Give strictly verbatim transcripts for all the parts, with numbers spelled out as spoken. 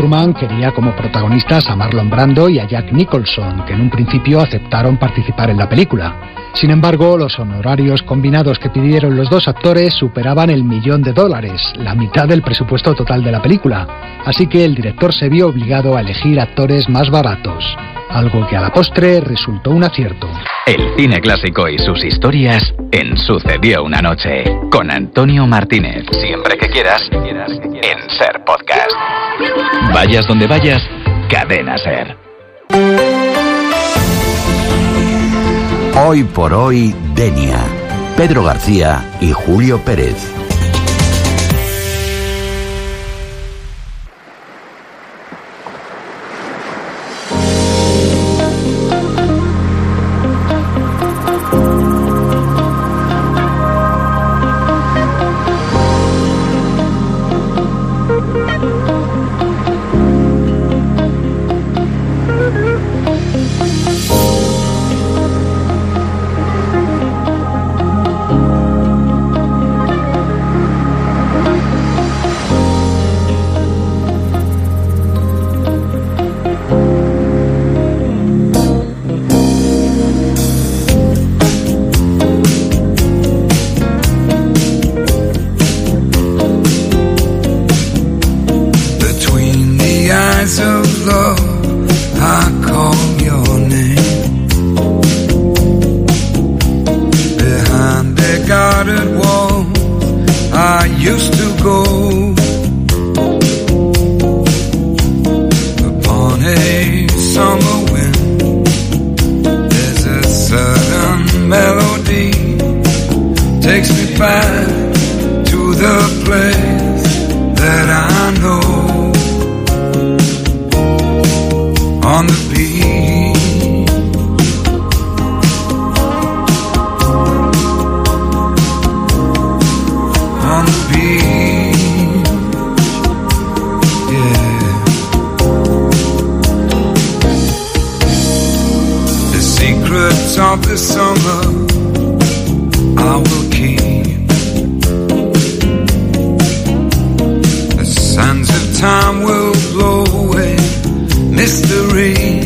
Thurman quería como protagonistas a Marlon Brando y a Jack Nicholson, que en un principio aceptaron participar en la película. Sin embargo, los honorarios combinados que pidieron los dos actores superaban el millón de dólares, la mitad del presupuesto total de la película, así que el director se vio obligado a elegir actores más baratos, algo que a la postre resultó un acierto. El cine clásico y sus historias en Sucedió una noche, con Antonio Martínez. Siempre que quieras, en Ser Podcast. Vayas donde vayas, Cadena Ser. Hoy por hoy, Denia, Pedro García y Julio Pérez. Of the summer I will keep. The sands of time will blow away mystery.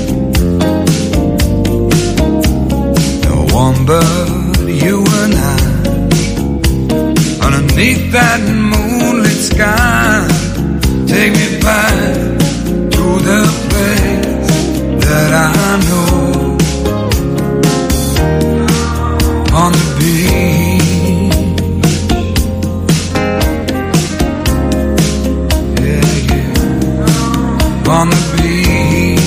No one but you and I underneath that moonlit sky. Take me back to the place that I know. On the beach, yeah, yeah. On the beach,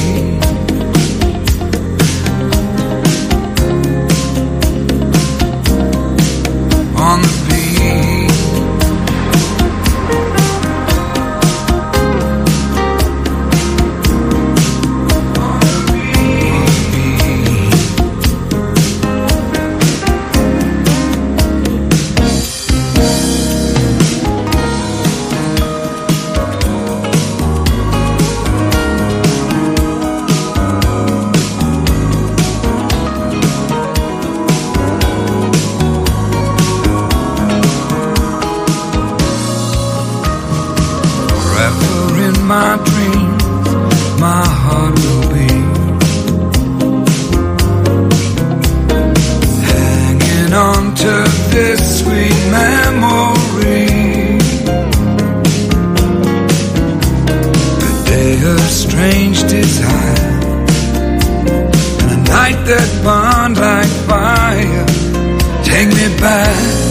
on the beach. My dreams, my heart will be hanging on to this sweet memory. A day of strange desire and a night that burned like fire. Take me back